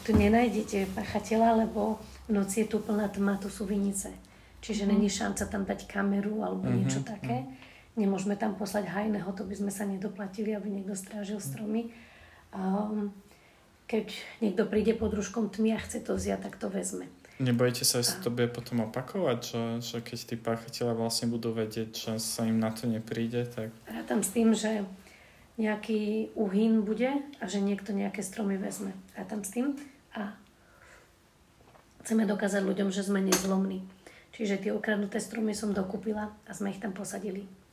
tu nenájdete pachateľa, lebo v noci je tu plná tma, tu sú vinice. Čiže není šanca tam dať kameru alebo niečo také. Nemôžeme tam poslať hajného, to by sme sa nedoplatili, aby niekto strážil stromy. Keď niekto príde pod rúškom tmy a chce to vziať, tak to vezme. Nebojíte sa, že to bude potom opakovať? Že keď tí páchatelia vlastne budú vedieť, že sa im na to nepríde, tak... Rátam s tým, že nejaký uhyn bude a že niekto nejaké stromy vezme. Rátam s tým a chceme dokázať ľuďom, že sme nezlomní. Čiže tie ukradnuté stromy som dokúpila a sme ich tam posadili.